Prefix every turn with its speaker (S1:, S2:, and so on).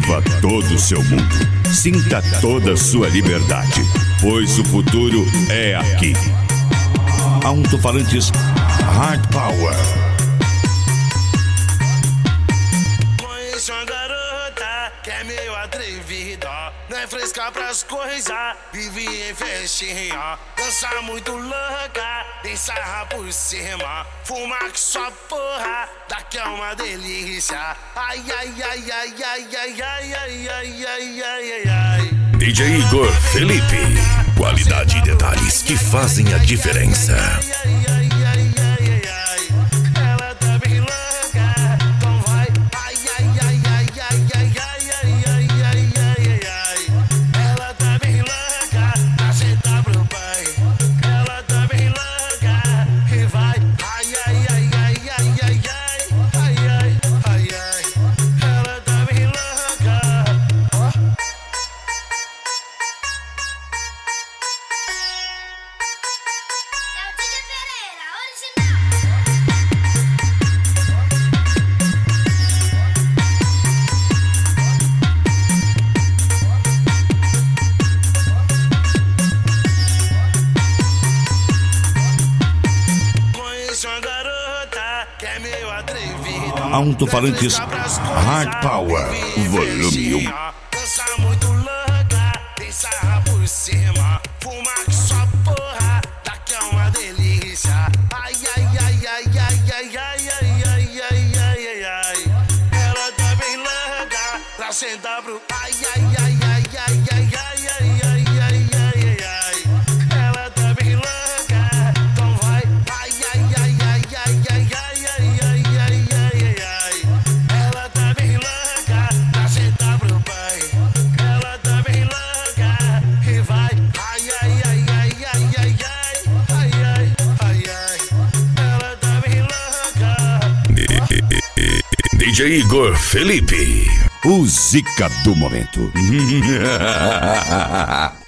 S1: Viva todo o seu mundo. Sinta toda a sua liberdade, pois o futuro é aqui. Alto-falantes Hard Power.
S2: Conheço uma garota que é meio atrevida, não é fresca pras coisas, vive em festinha. Dança muito louca, tem sarra por cima, fuma que sua porra, daqui é uma delícia. Ai, ai, ai, ai, ai, ai, ai, ai, ai, ai, ai, ai.
S3: DJ Igor Felipe, qualidade e detalhes que fazem a diferença.
S2: Ela tá bem louca, então vai. Ai, ai, ai, ai, ai, ai, ai, ai, ai, ai, ai, ai. Ela tá bem louca, pra sentar pro pai. Ela tá bem louca e vai. Ai, ai, ai, ai, ai, ai, ai, ai, ai, ai, ai. Ela tá bem louca. Conheço uma garota que é meio atrevida,
S1: Alto-falantes Hard Power, volume 1.
S2: dança muito louca, tem sarra por cima, fuma que sua porra, daqui é uma delícia. Ai, ai, ai, ai, ai, ai, ai, ai, ai, ai, ai, ai, ai. Ela tá bem louca, pra sentar pro ai, ai, ai, ai, ai, ai, ai, ai, ai, ai, ai, ai. Ela tá bem louca, então vai. Ai, ai, ai, ai, ai, ai, ai, ai, ai, ai, ai, ai. Ela tá bem louca, pra sentar pro pai. Ela tá bem louca e vai. Ai, ai, ai, ai, ai, ai, ai, ai, ai, ai. Ela tá bem louca.
S3: DJ Igor Felipe.
S1: O Zica do momento.